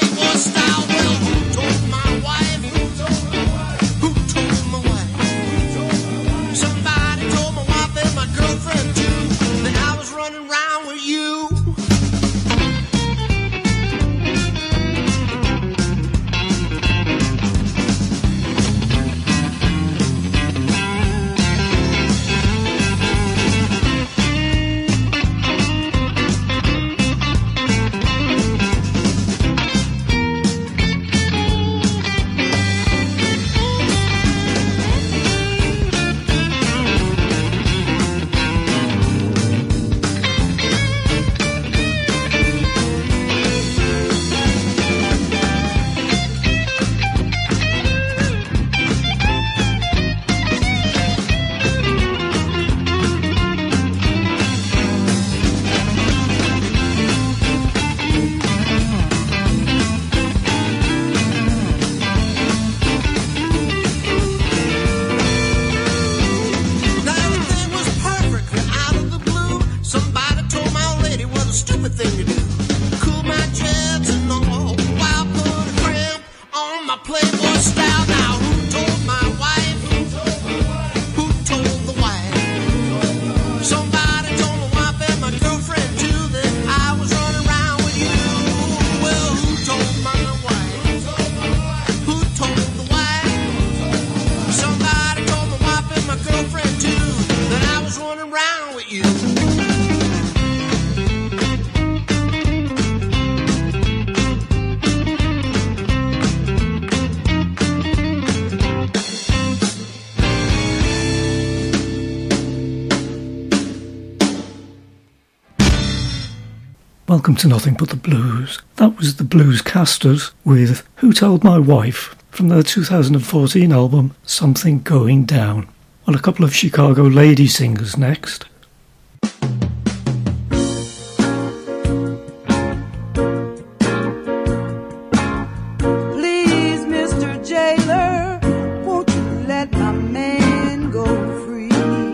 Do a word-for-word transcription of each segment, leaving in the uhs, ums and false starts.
Playboy style. Well, who told my wife? Who told my wife? Who told my wife? Somebody told my wife and my girlfriend too that I was running around with you. Welcome to Nothing But the Blues. That was the Bluescasters with Who Told My Wife from their two thousand fourteen album Something Going Down. Well, a couple of Chicago lady singers next. Please, Mister Jailer, won't you let my man go free?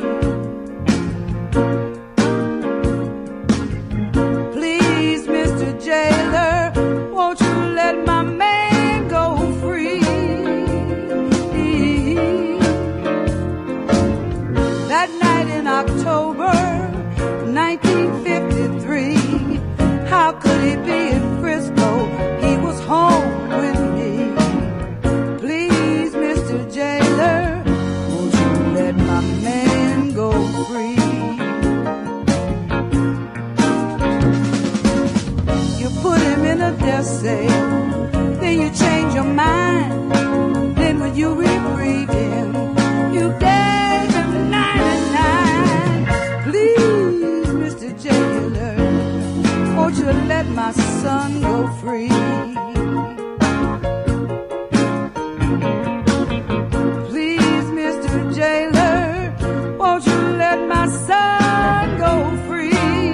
Please, Mister Jailer, won't you let my man go free? That night in October nineteen fifty-three, how could he be in Frisco? He was home with me. Please, Mister Jailer, won't you let my man go free? You put him in a death cell, then you change your mind. Then when you reprieve him, you gave him ninety-nine. Please, Mister Jailer, won't you let my son go free? Please, Mister Jailer, won't you let my son go free?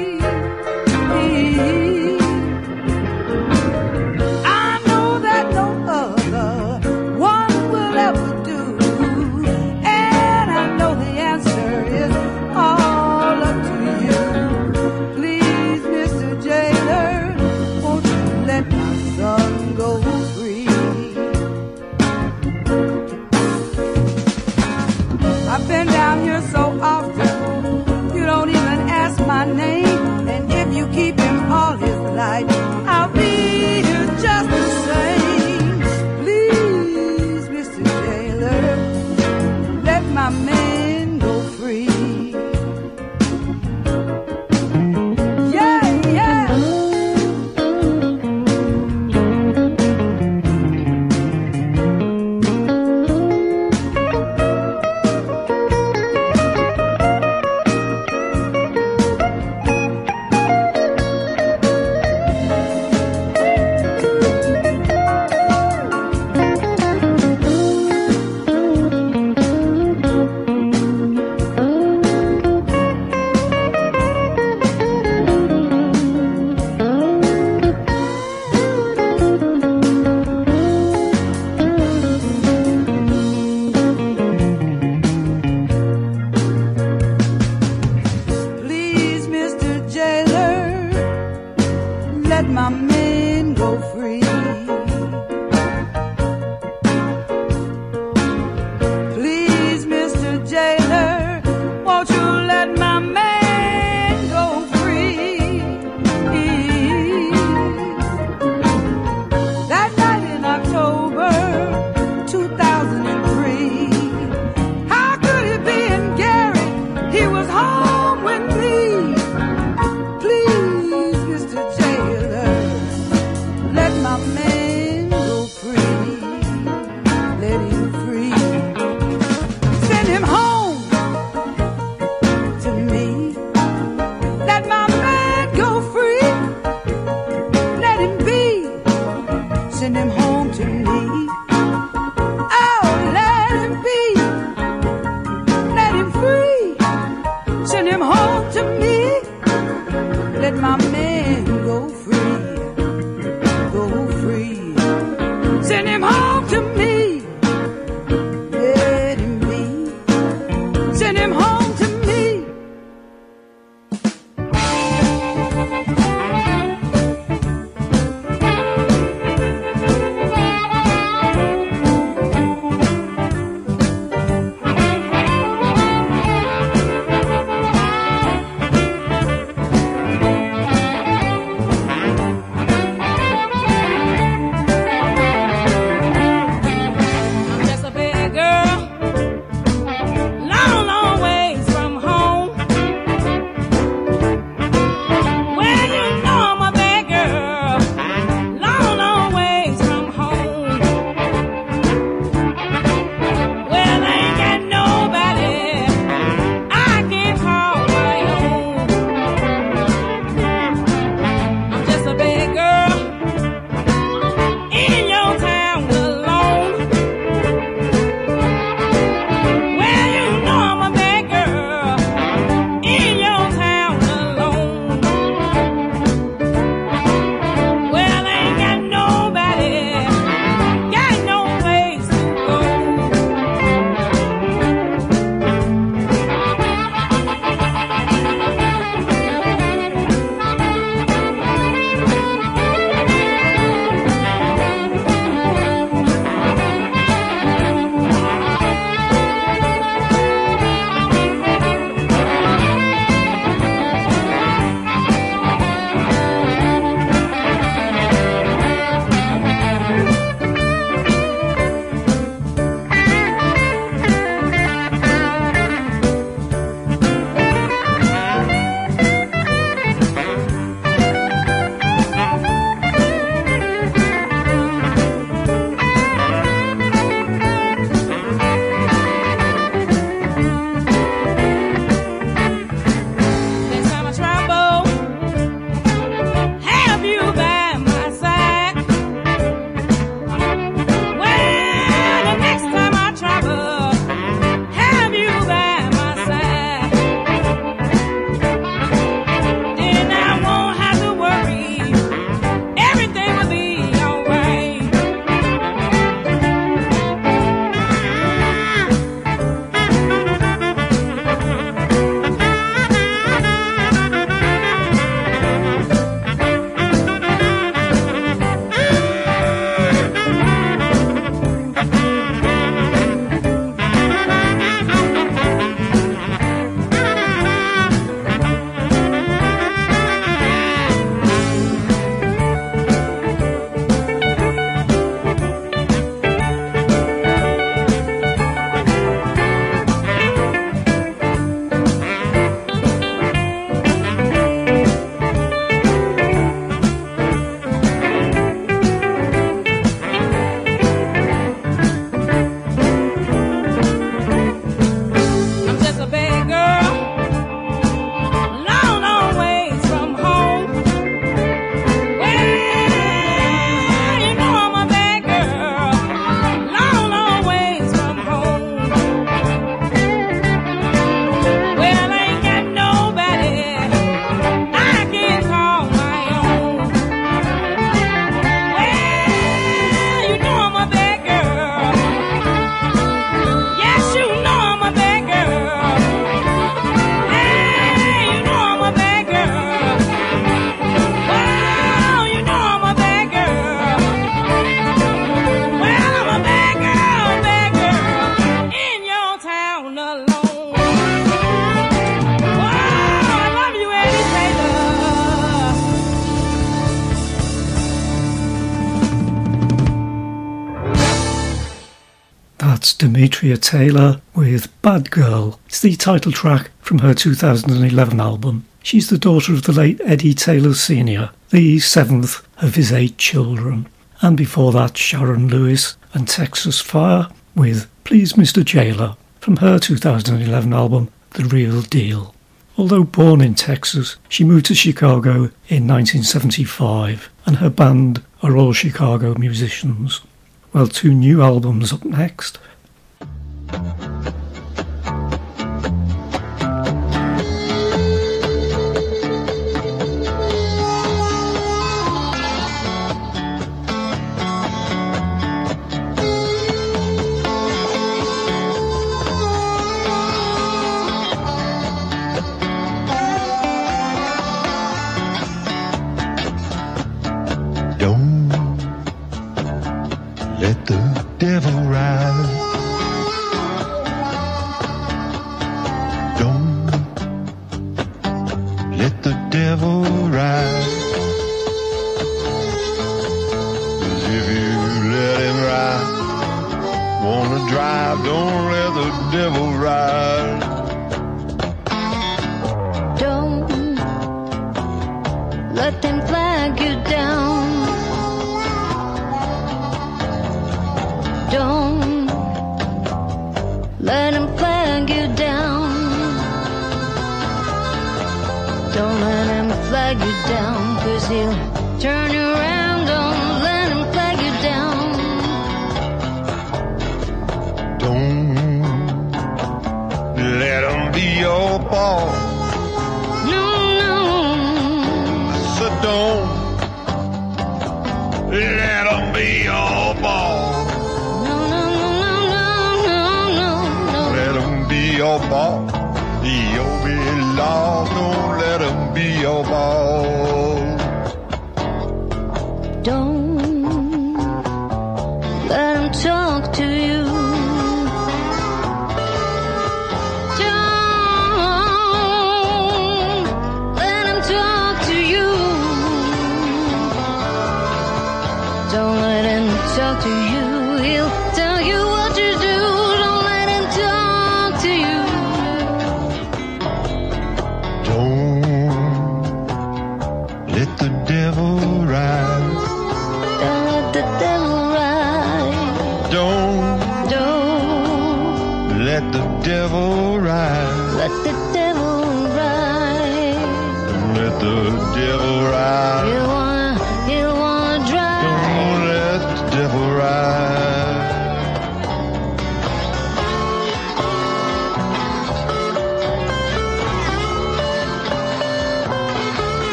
I know that no other one will ever do, and I know the answer is all up to you. Please, Mister Jailer, won't you let my son to me. Oh, let him be, let him free. Send him home to me. Let my man go free, go free. Send him home to me. Let him be. Send him home to me. That's Demetria Taylor with Bad Girl. It's the title track from her two thousand eleven album. She's the daughter of the late Eddie Taylor Senior, the seventh of his eight children. And before that, Sharon Lewis and Texas Fire with Please Mister Jailer from her two thousand eleven album, The Real Deal. Although born in Texas, she moved to Chicago in nineteen seventy-five, and her band are all Chicago musicians. Well, two new albums up next.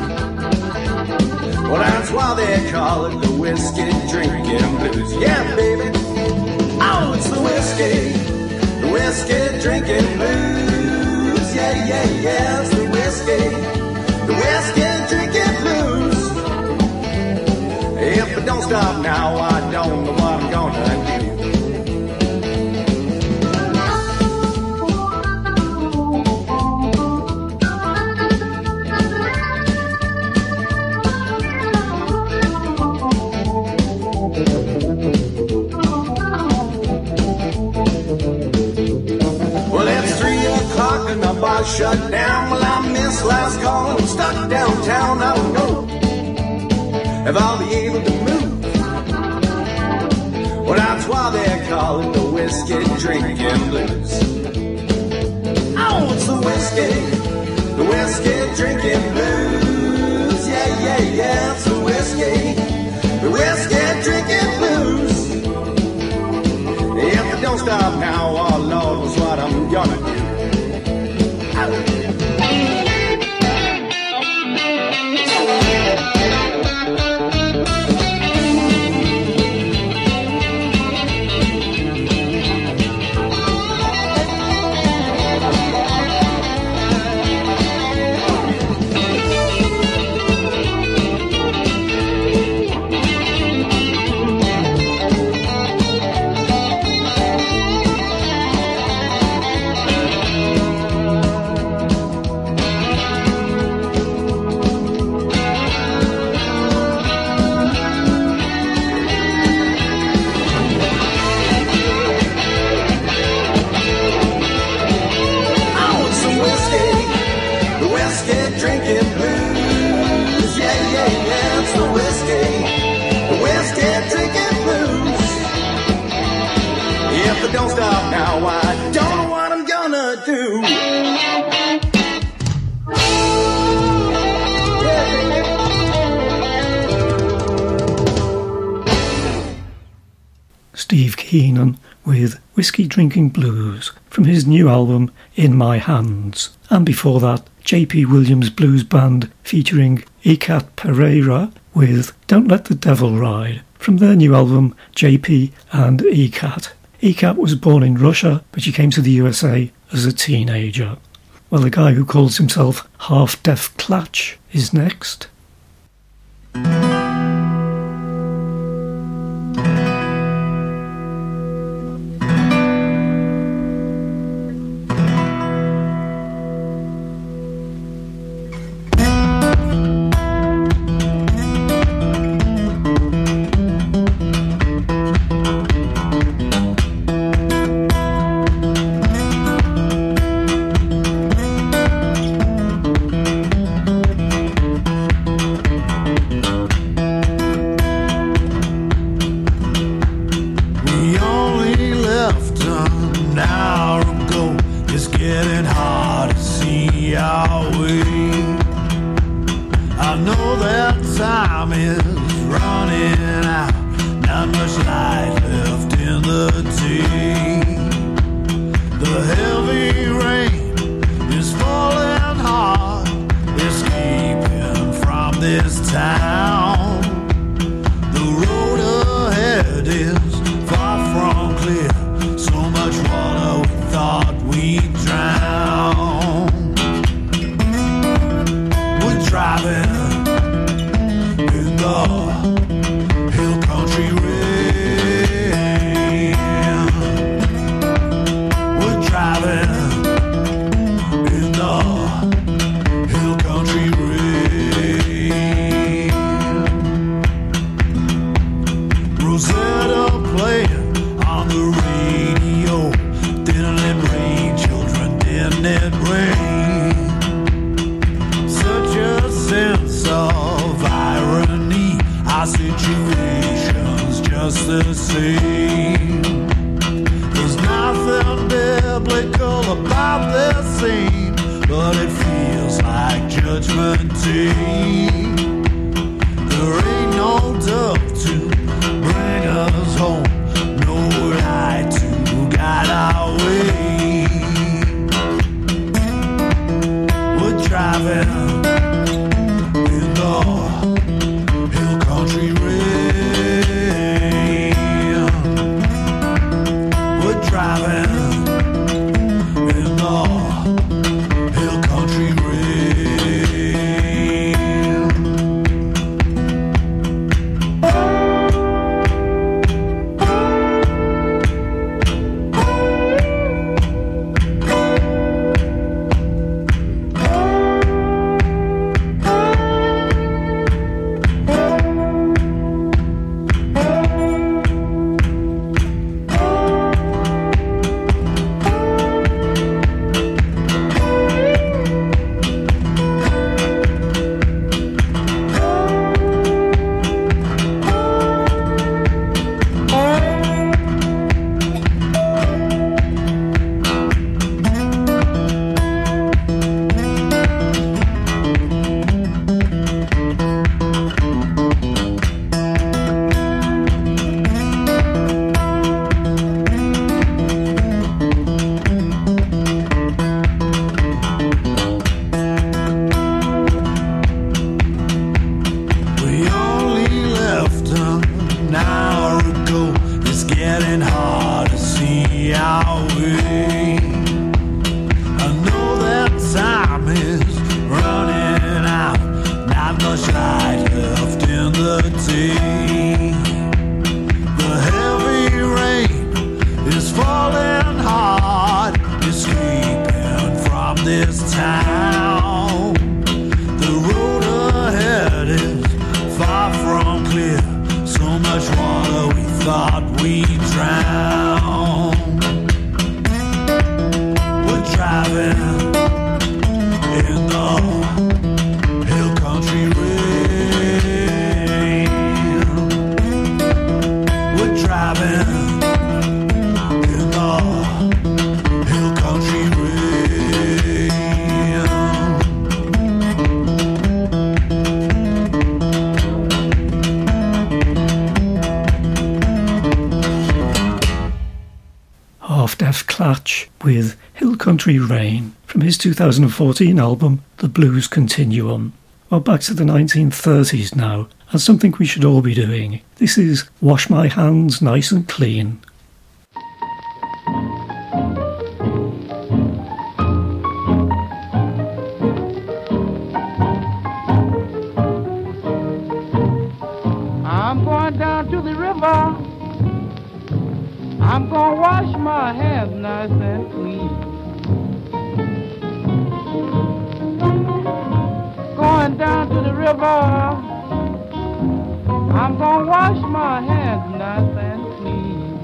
Well, that's why they call it the whiskey drinking blues. Yeah, baby. don't know what I'm gonna do. Well, it's three o'clock and the bar shut down. Well, I missed last call and I'm stuck downtown. I don't know if I'll be able to move. Well, that's why they call it the whiskey drinking blues. Oh, it's the whiskey, the whiskey drinking blues. Yeah, yeah, yeah, it's the whiskey, the whiskey drinking blues. If I don't stop now, oh Lord, what's what I'm gonna do? Don't stop now, I don't know what I'm gonna do. Steve Keenan with Whiskey Drinking Blues from his new album In My Hands. And before that, J P Williams Blues Band featuring Ikat Pereira with Don't Let the Devil Ride from their new album J P and Ikat. Ikat was born in Russia, but she came to the U S A as a teenager. Well, the guy who calls himself Half Deaf Clutch is next. dreams round. We're driving in the hill country rain. We're driving in the hill country rain. Half-Deaf Clutch with Hill Country Rain from his two thousand fourteen album The Blues Continuum. Well, back to the nineteen thirties now, and something we should all be doing. This is Wash My Hands Nice and Clean. I'm going down to the river. I'm gonna wash my hands nice and clean. Going down to the river. I'm gonna wash my hands nice and clean.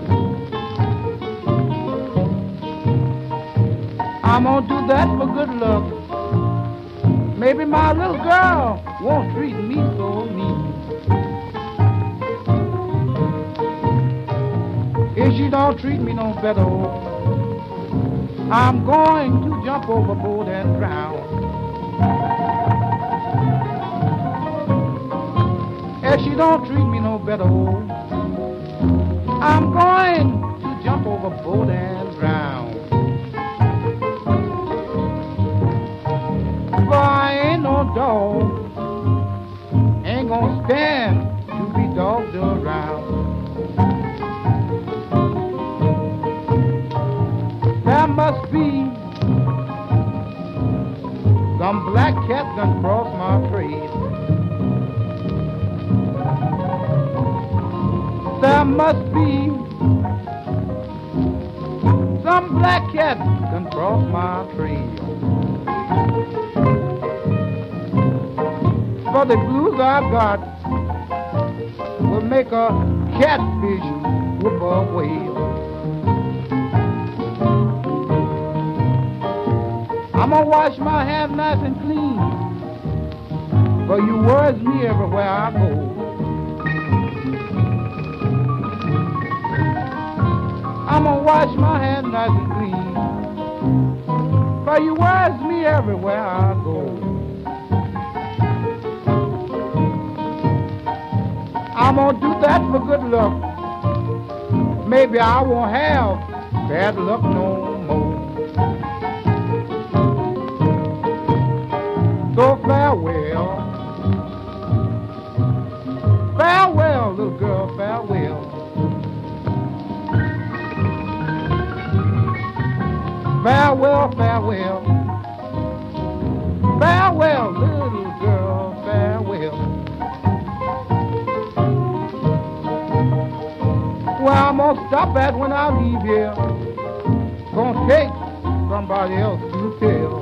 I'm gonna do that for good luck. Maybe my little girl won't treat me so mean. If she don't treat me no better, I'm going to jump overboard and drown. If she don't treat me no better, I'm going to jump overboard and drown. For I ain't no dog, ain't gonna stand to be dogged around. There must be some black cat done cross my trail. There must be some black cat done cross my trail. For the blues I've got will make a catfish whoop a whale. I'm gonna wash my hands nice and clean, for you words me everywhere I go. I'm gonna wash my hands nice and clean, for you words me everywhere I go. I'm gonna do that for good luck. Maybe I won't have bad luck no more. So farewell, farewell, little girl, farewell. Farewell, farewell, farewell, little girl, farewell. Where I'm gonna stop at when I leave here, gonna take somebody else to tell.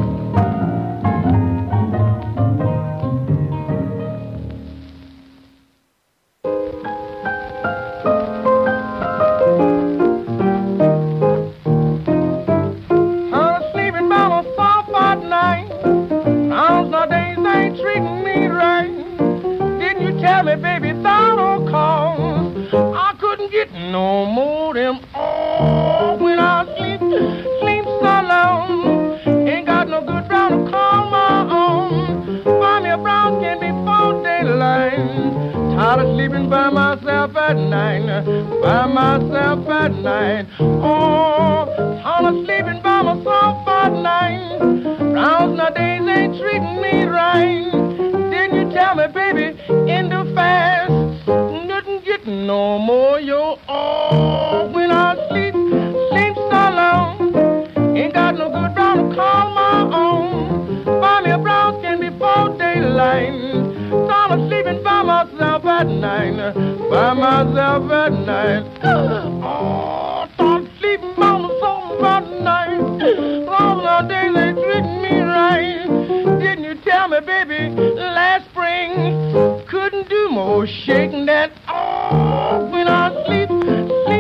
By myself at night. Oh, I'm sleeping by myself at night. Rounds nowadays ain't treating me right. Didn't you tell me, baby, in the fast, nothing getting no more. Yo, oh, when I sleep, sleep so long, ain't got no good brown to call my own. Buy me a brown skin before daylight. So I'm sleeping by myself at night. By myself at night. Oh, I'm sleeping by myself at night. All nowadays they treating me right. Didn't you tell me, baby, last spring couldn't do more shaking that. Oh, when I sleep, sleep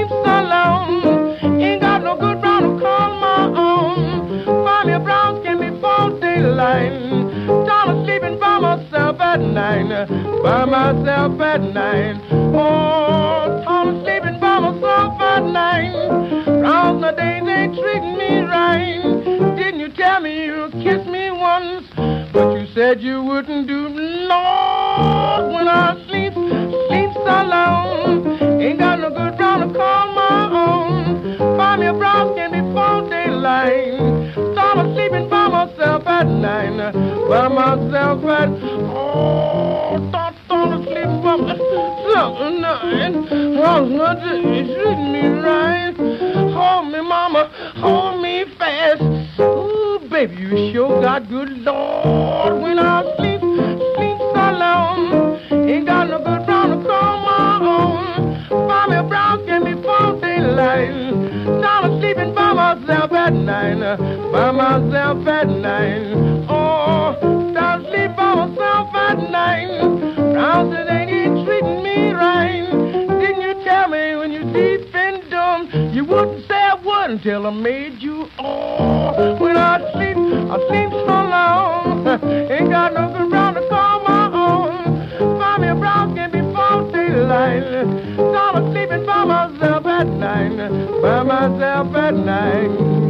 at night. Round the days ain't treating me right. Didn't you tell me you'd kiss me once? But you said you wouldn't do. Lord, when I sleep, sleep so long. Ain't got no good brown to call my own. Buy me a brown skin before daylight. Start a sleeping by myself at night. By myself at, oh, start, start a sleeping by myself at night. Oh, nothing treating me right. Hold me, mama, hold me fast. Ooh, baby, you sure got good, Lord. When I sleep, sleep so long. Ain't got no good brown to call my own. Buy me a brown skin before daylight. Start a sleeping by myself at night. By myself at night. Oh, start sleep by myself at night. Brown skin ain't treating me right. Didn't you tell me when you deep in dumb, you wouldn't say a word until I made you. Oh, when I sleep, I sleep so long. Ain't got no good brown to call my own. Find me a brown skin before daylight. Start a sleeping by myself at night. By myself at night.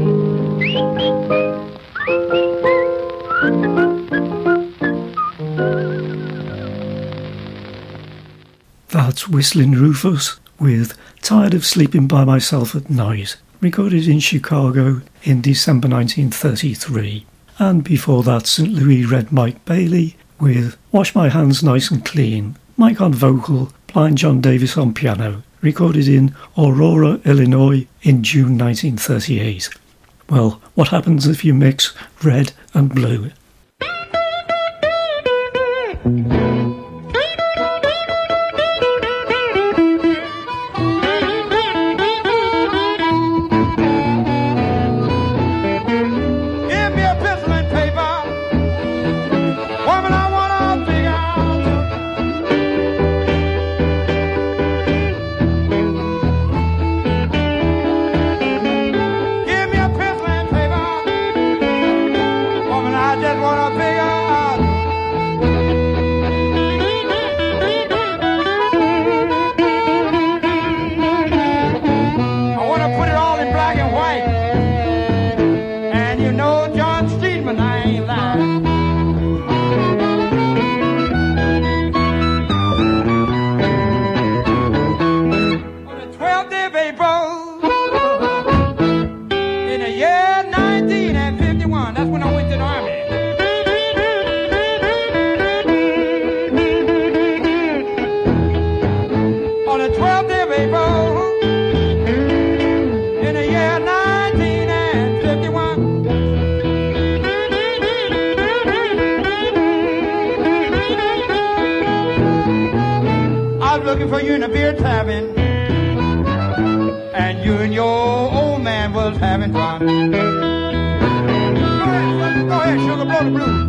That's Whistling Rufus with Tired of Sleeping by Myself at Night, recorded in Chicago in December nineteen thirty-three. And before that, Saint Louis Red Mike Bailey with Wash My Hands Nice and Clean, Mike on vocal, Blind John Davis on piano, recorded in Aurora, Illinois in June nineteen thirty-eight. Well, what happens if you mix red and blue? For you in a beer tavern, and you and your old man was having fun. Go ahead, go ahead, sugar, blow the blues.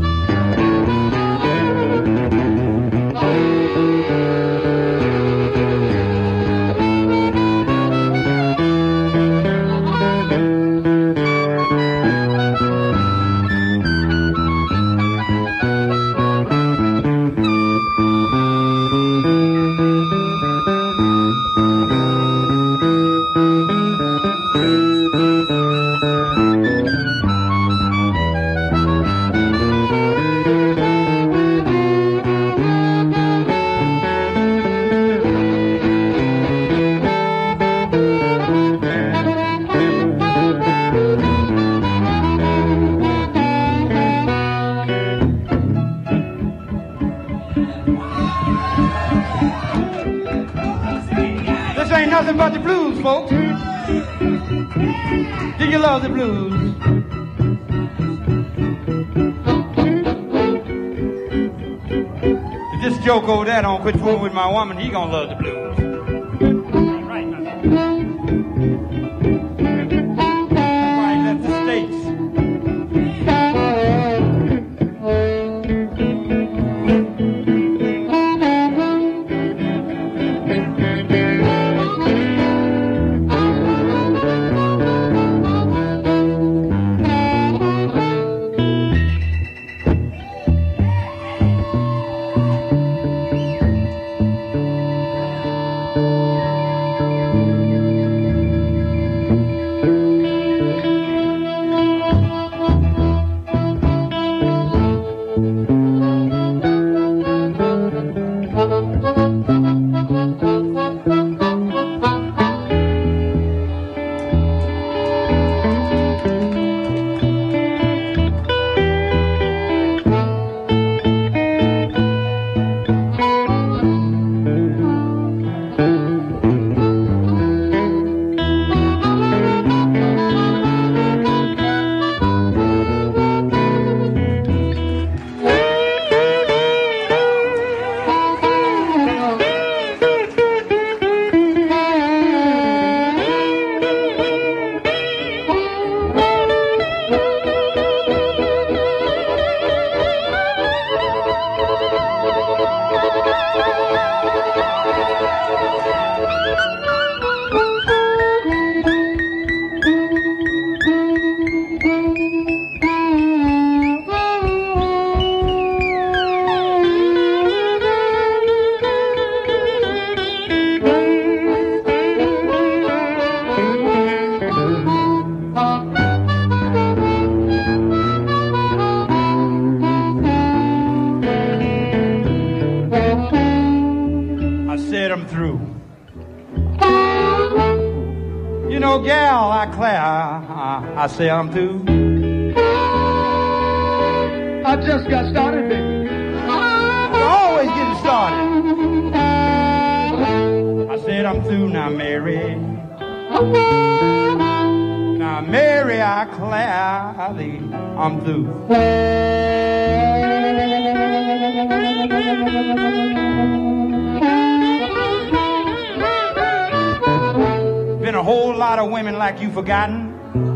Nothing but the blues, folks. Do you love the blues? If this joke over there don't quit fooling with my woman, he gonna love the blues. Right, that's why he left the States. your gal, I Claire, I, I say I'm through. I just got started, baby. You're always getting started. I said I'm through now, Mary. Now, Mary, I Claire, thee, I'm through. Been a whole lot of women like you forgotten.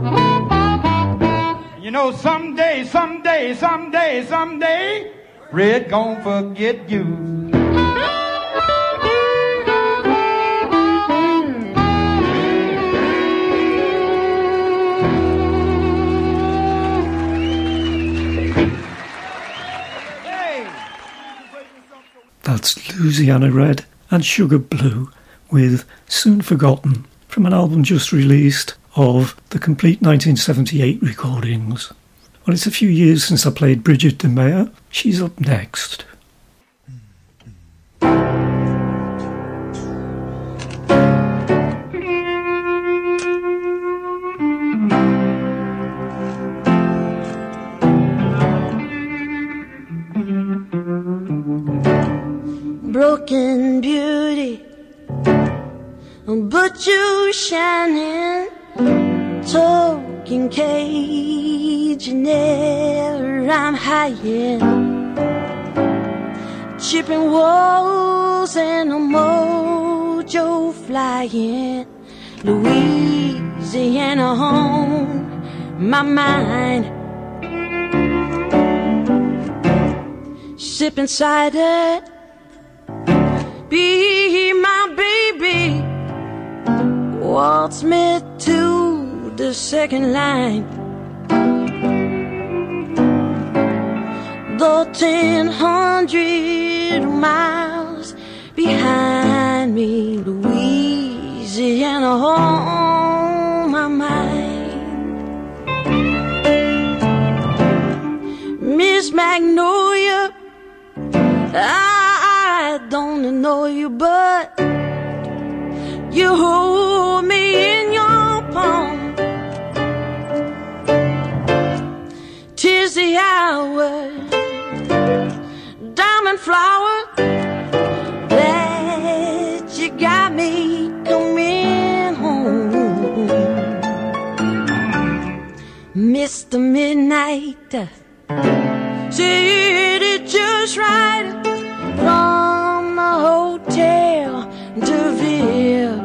You know, someday, someday, someday, someday, Red gon' forget you. That's Louisiana Red and Sugar Blue with Soon Forgotten from an album just released of the complete nineteen seventy-eight recordings. Well, it's a few years since I played Bridget DeMeyer. She's up next. Broken beauty, but you shining, talking Cajun air, I'm hiding, chipping walls and a mojo flying, Louisiana home, my mind, sipping cider. Be my baby, waltz me to the second line. The ten hundred miles behind me, Louisiana on my mind. Miss Magnolia, I I don't know you, but you hold me in your palm. 'Tis the hour, diamond flower, that you got me coming home. Mister Midnight said it just right. From the hotel to Ville,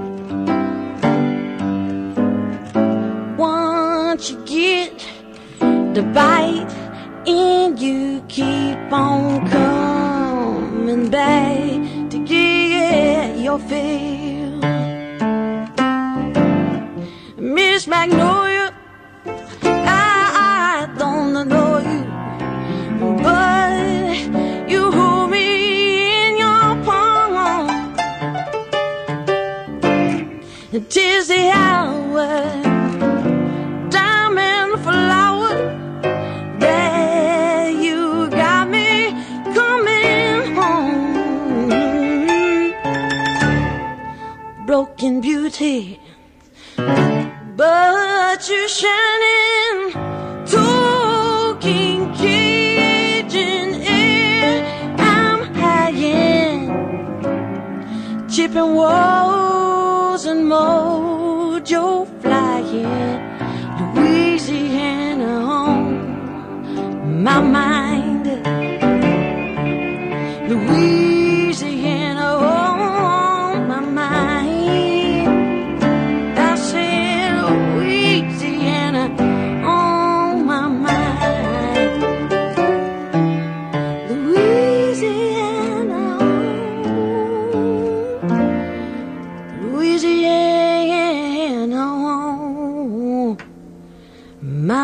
once you get the bite and you keep on coming back to get your fill. Miss Magnolia, I, I don't know you, but you hold me. 'Tis the hour, diamond flower, that you got me coming home. Broken beauty, but you're shining, talking Cajun air, I'm hiding, chipping walls and mojo flying, Louisiana on my mind, Louisiana on my mind. I said Louisiana on my mind, Louisiana on, Louisiana on my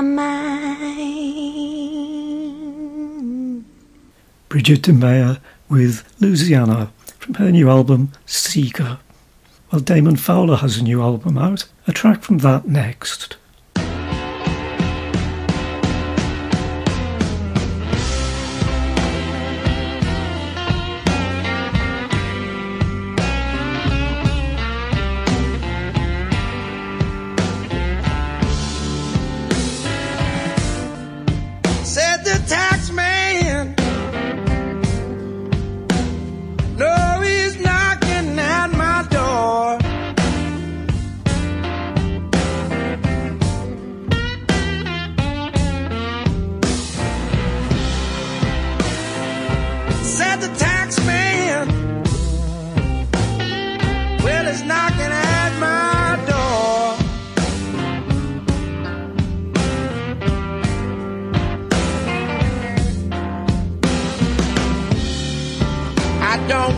mind. Bridget DeMeyer with Louisiana from her new album Seeker. Well, Damon Fowler has a new album out. A track from that next.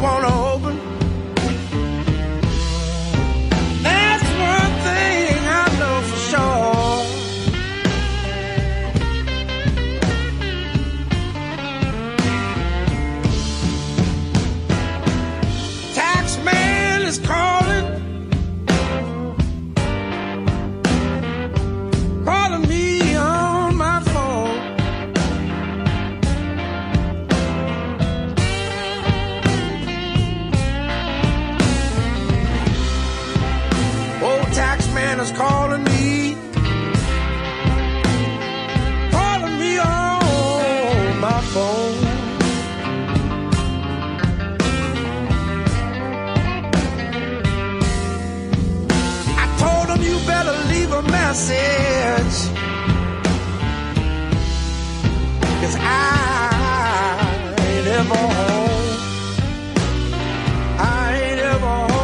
wanna open. That's one thing I know for sure. Taxman is calling, calling me on my phone. Old taxman is calling me, calling me on my phone. I told him you better leave a message, 'cause I ain't ever home. I ain't ever home.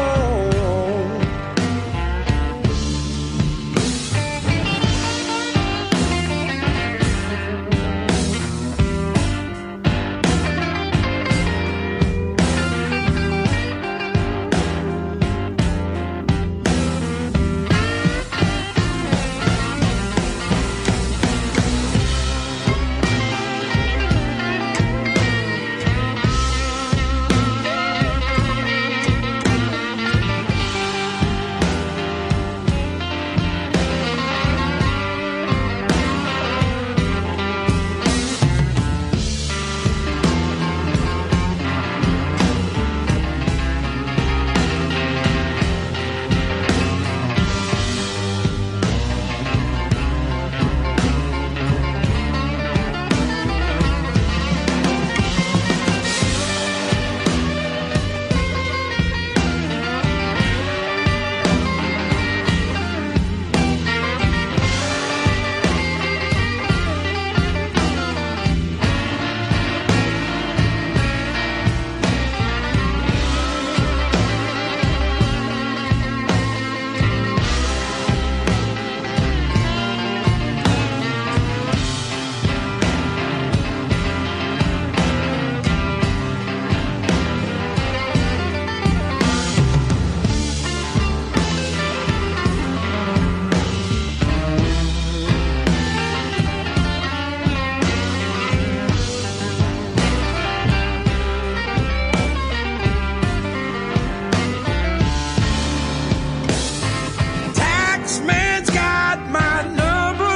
Taxman's got my number,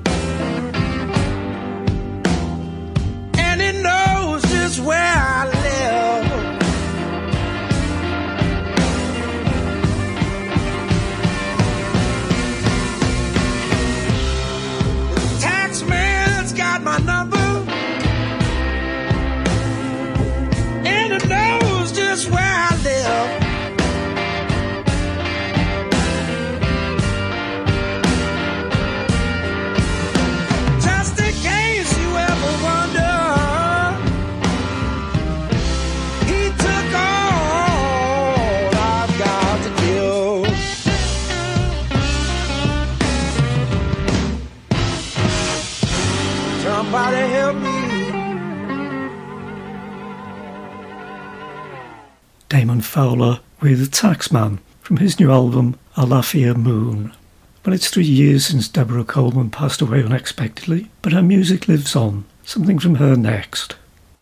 and he knows just where I live. Taxman's got my number, and he knows just where I live. Just in case you ever wonder, he took all I've got to give. Somebody help me. Damon Fowler with Taxman from his new album Alafia Moon. Well, it's three years since Deborah Coleman passed away unexpectedly, but her music lives on. Something from her next.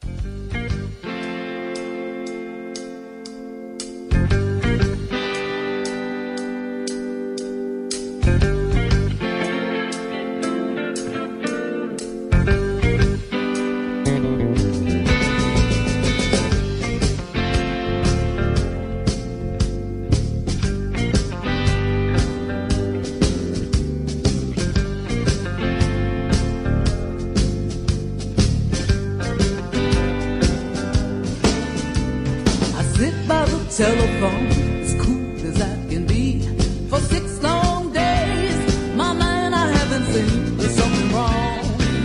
Telephone, as cool as I can be. For six long days, my mind I haven't seen. There's something wrong.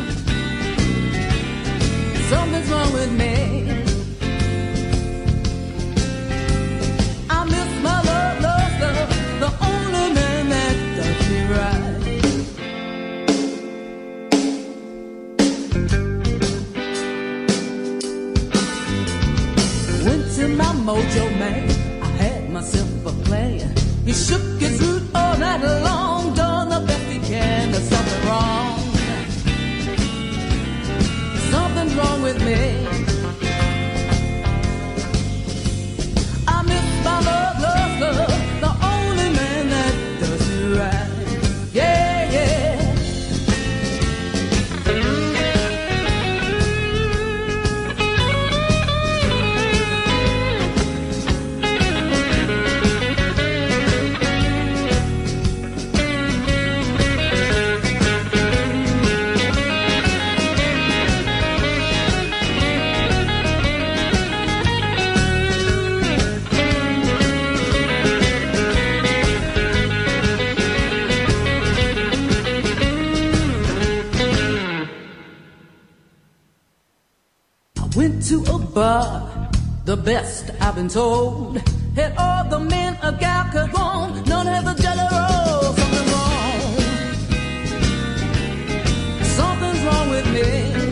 Something's wrong with me. I miss my love, love, love, the only man that does me right. Went to all night long, done the best we can. There's something wrong. Something's wrong with me. I miss my love, love, love, the only man that does me right. Yeah, yeah. Went to a bar, the best I've been told. Had all the men a gal could want, none had the jelly roll. Something wrong, something's wrong with me.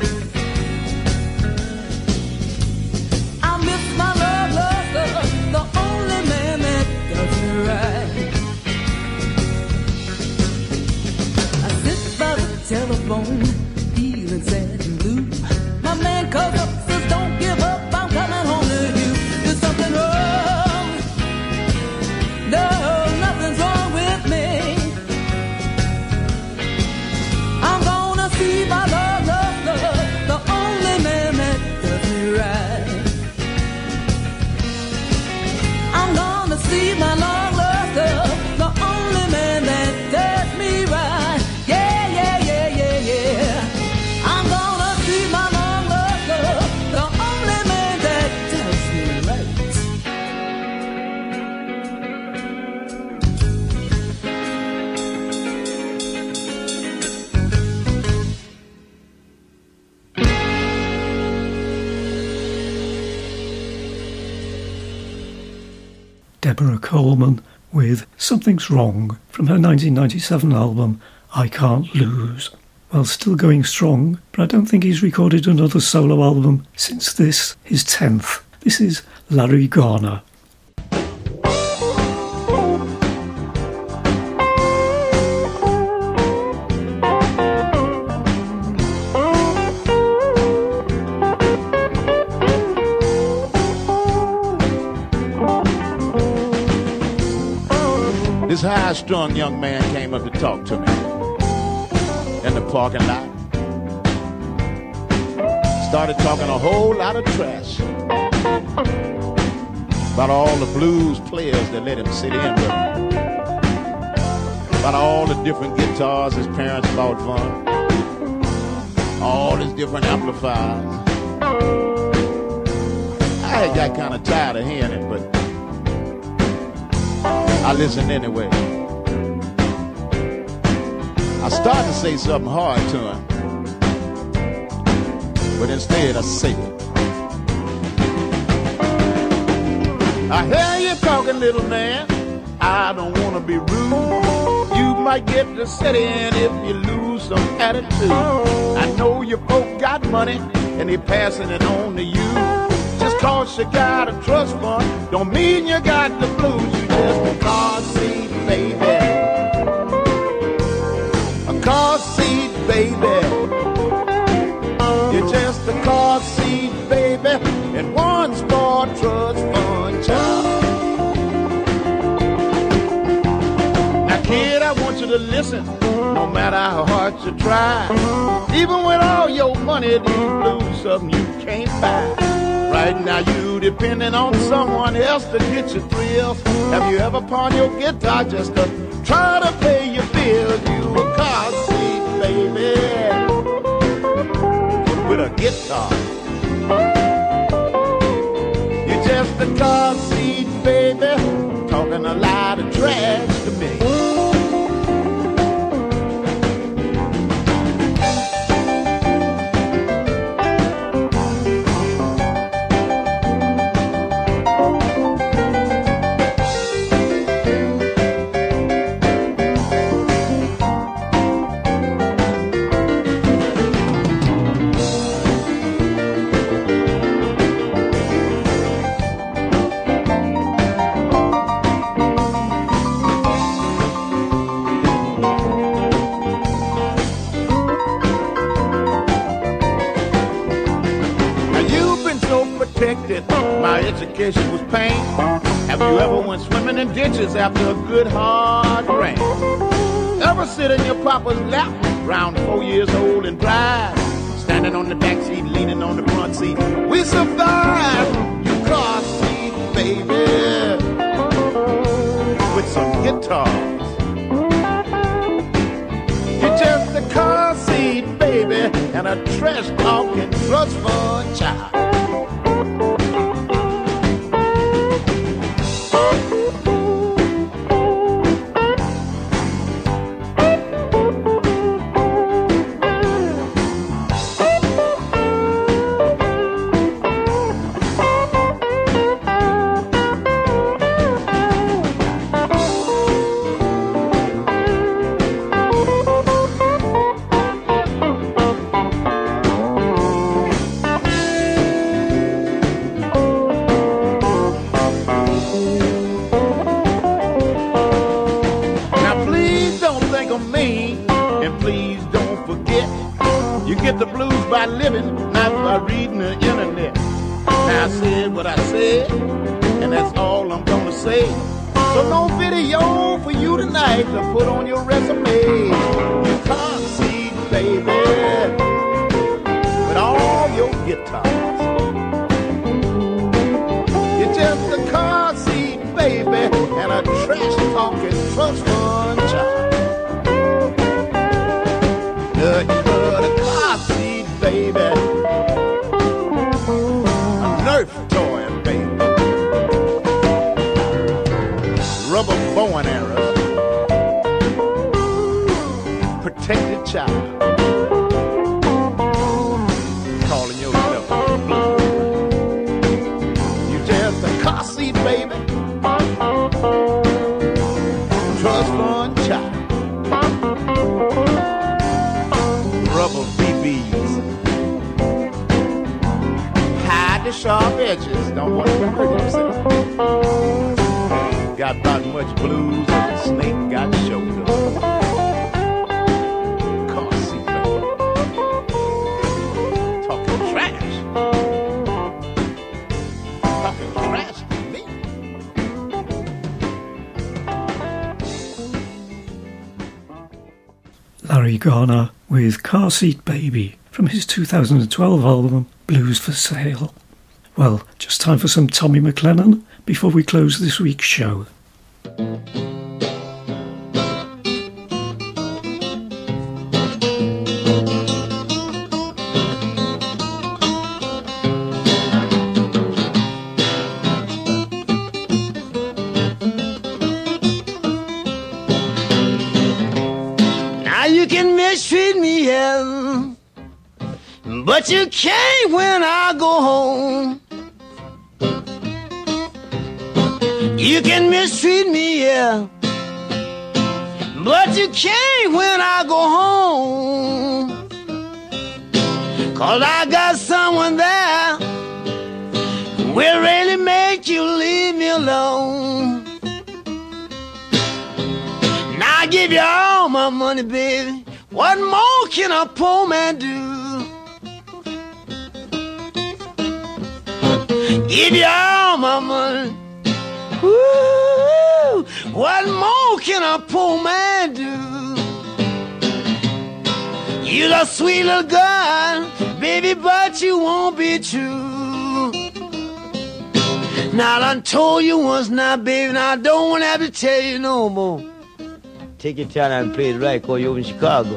I miss my love, love, love, the only man that does me right. I sit by the telephone, feeling sad and blue. My man calls up, says don't give up, I'm coming home to you. There's something wrong. No, nothing's wrong with me. I'm gonna see my love, love, love, the only man that does me right. I'm gonna see my love, love, love, the only man that does me right. Yeah, yeah, yeah, yeah, yeah. I'm gonna see my love, love, love, the only man that does me right. Deborah Coleman with Something's Wrong from her nineteen ninety-seven album I Can't Lose. Well, still going strong, but I don't think he's recorded another solo album since this, his tenth. This is Larry Garner. This high-strung young man came up to talk to me in the parking lot. Started talking a whole lot of trash about all the blues players that let him sit in with him, about all the different guitars his parents bought for him, all his different amplifiers. I had got kind of tired of hearing it, but I listened anyway. I started to say something hard to him, but instead I said, I hear you talking, little man. I don't want to be rude. You might get to sit in if you lose some attitude. I know your folk got money and they passing it on to you. Just cause you got a trust fund don't mean you got the blues. You just a car seat baby, a car seat baby. You're just a car seat baby and one sport trust fund child. Now kid, I want you to listen, no matter how hard you try. Even with all your money, these blues something you can't buy. Right now you depending on someone else to get your thrill. Have you ever pawned your guitar just to try to pay your bills? You a car seat baby with a guitar. You're just a car seat baby talking a lot of trash to me. education was pain. Have you ever went swimming in ditches after a good hard rain? Ever sit in your papa's lap, round four years old and dry, standing on the back seat, leaning on the front seat? We survived, you car seat, baby, with some guitars. You're just a car seat, baby, and a trash-talking trust fund child. By living, not by reading the internet. Now I said what I said, and that's all I'm gonna say. So no video for you tonight to put on your resume. You can't see, baby, with all your guitars. You're just a car seat, baby, and a trash talking trust fund child. Uh, you're a car seat, baby, a Nerf toy, baby, rubber bow and arrow, protected child, calling yourself blue. You just a car seat, baby, trust fund child, rubber B Bs. The sharp edges, don't want to hurt yourself. Got about much blues as a snake got shoulders. Car seat, baby. Talking trash. Talking trash to me. Larry Garner with Car Seat Baby from his two thousand twelve album Blues for Sale. Well, just time for some Tommy McLennan before we close this week's show. Now you can mistreat me, yeah, but you can't when I go home. You can mistreat me, yeah, but you can't when I go home. Cause I got someone there who will really make you leave me alone. Now I give you all my money, baby. What more can a poor man do? Give you all my money. Woo! What more can a poor man do? You're a sweet little girl, baby, but you won't be true. Now I done told you once now, baby, now I don't want to have to tell you no more. Take your time and play it right, cause you're in Chicago.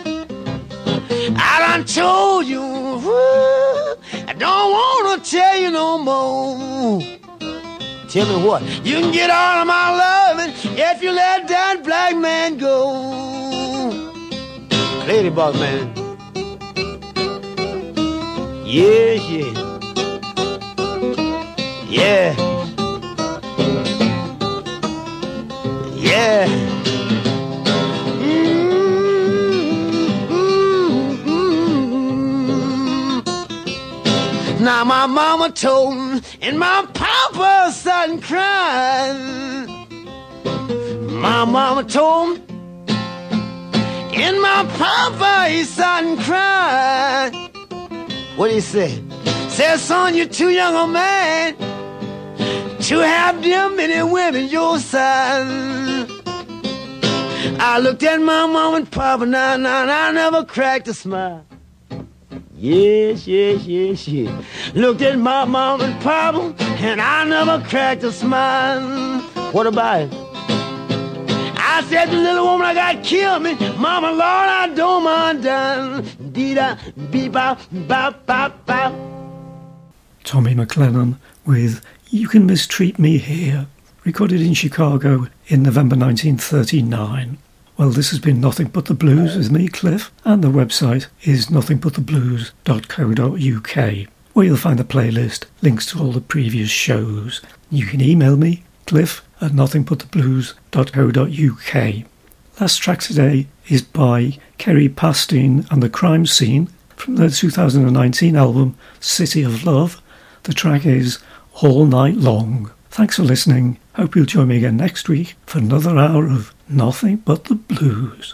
I done told you, woo, I don't want to tell you no more. Tell me what? You can get all of my loving if you let that black man go. Ladybug man. Yeah, yeah. Yeah. Yeah. Now my mama told me, and my papa started crying. My mama told me, and my papa he started crying. What he said? Said, son, you're too young a man to have them many women your size. I looked at my mom and papa, and I, and I never cracked a smile. Yes, yes, yes, yes. Looked at my mom and papa, and I never cracked a smile. What about it? I said, the little woman I got killed me. Mama, Lord, I don't mind dying. Dee-da, bee-bop, bop, bop, bop. Tommy McLennan with You Can Mistreat Me Here, recorded in Chicago in November nineteen thirty-nine. Well, this has been Nothing But the Blues with me, Cliff, and the website is nothing but the blues dot co dot uk, where you'll find a playlist, links to all the previous shows. You can email me, cliff at nothing but the blues dot co dot uk. Last track today is by Kerry Pastine and the Crime Scene from their two thousand nineteen album City of Love. The track is All Night Long. Thanks for listening. Hope you'll join me again next week for another hour of Nothing But the Blues.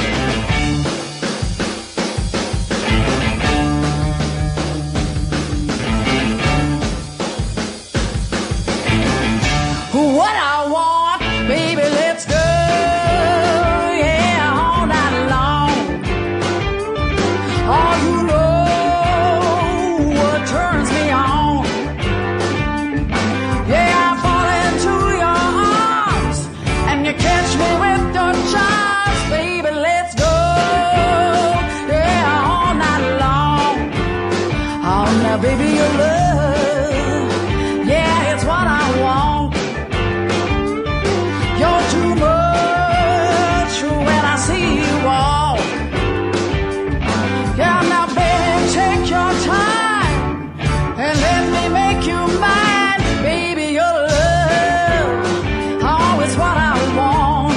What I want, baby, let's go. Yeah, all night long. Oh, you know what turns me on. Yeah, I fall into your arms and you catch me with your charms. Baby, let's go. Yeah, all night long. Oh, now, baby, your love. Yeah, it's what I want. You're too much when I see you walk. Yeah, now baby, take your time and let me make you mine. Baby, your love, oh, it's what I want.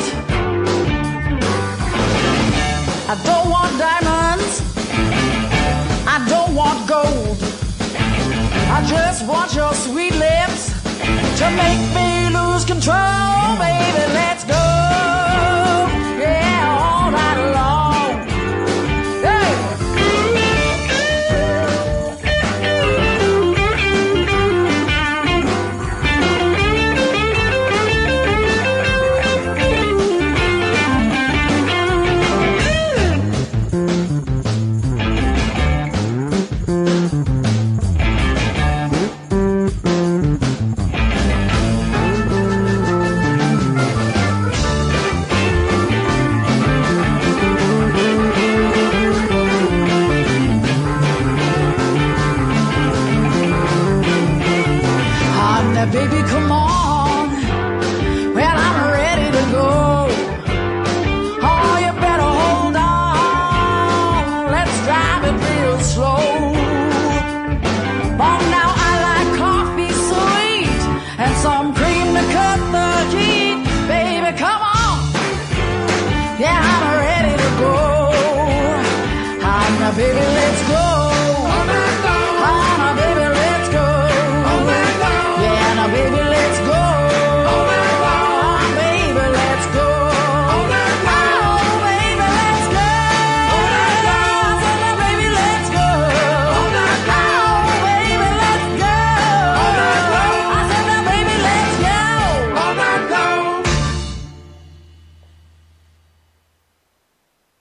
I don't want diamonds, I don't want gold. I just want your sweet lips to make me lose control. Baby, let's go.